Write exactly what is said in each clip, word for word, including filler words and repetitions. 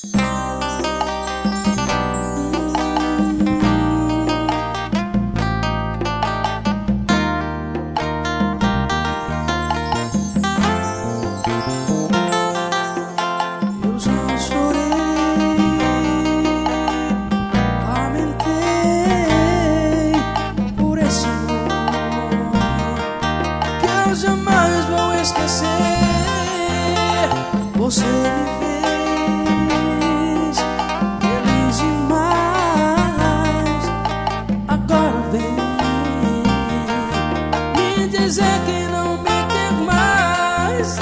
Jamais vou esquecer. Você me fez feliz demais. Agora vem me dizer que não me quer mais.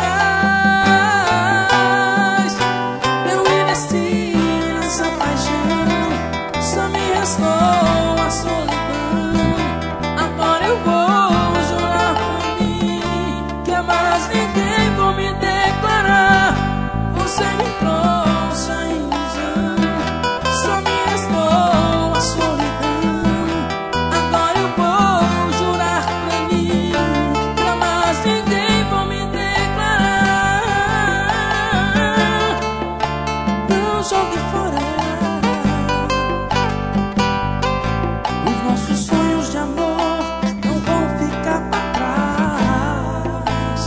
Eu investi nessa paixão, só me restou a solidão. Agora eu vou ninguém vou me declarar. Você me trouxe a ilusão, só me restou a solidão. Agora eu vou jurar pra mim, jamais ninguém vou me declarar. Não jogue fora os nossos sonhos de amor, não vão ficar pra trás.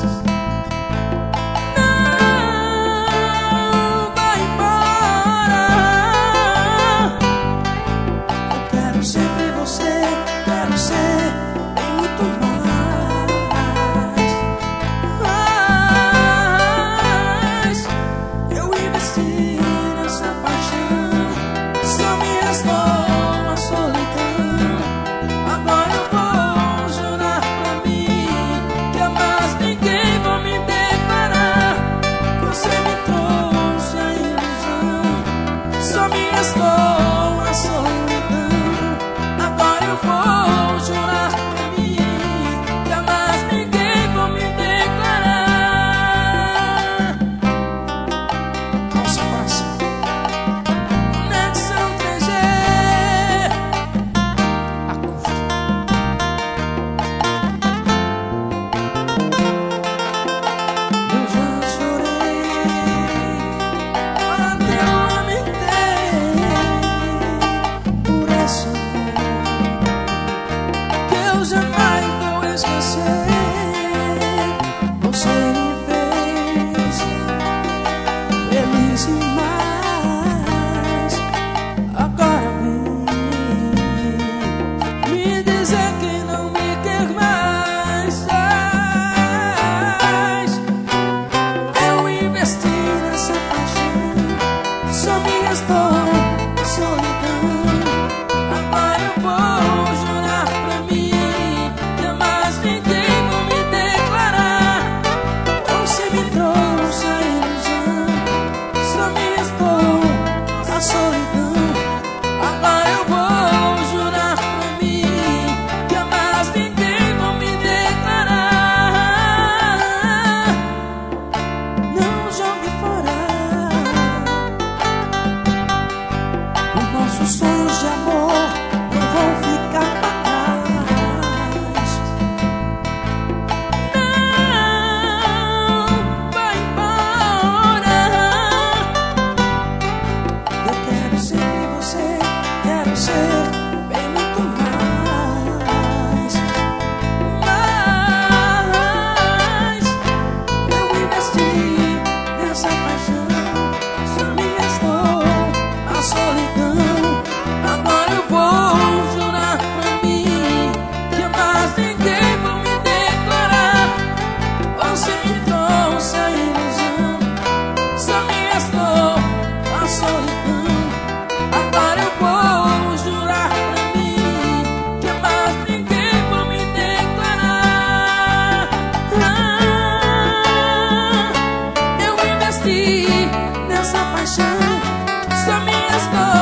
Nessa paixão, só me restou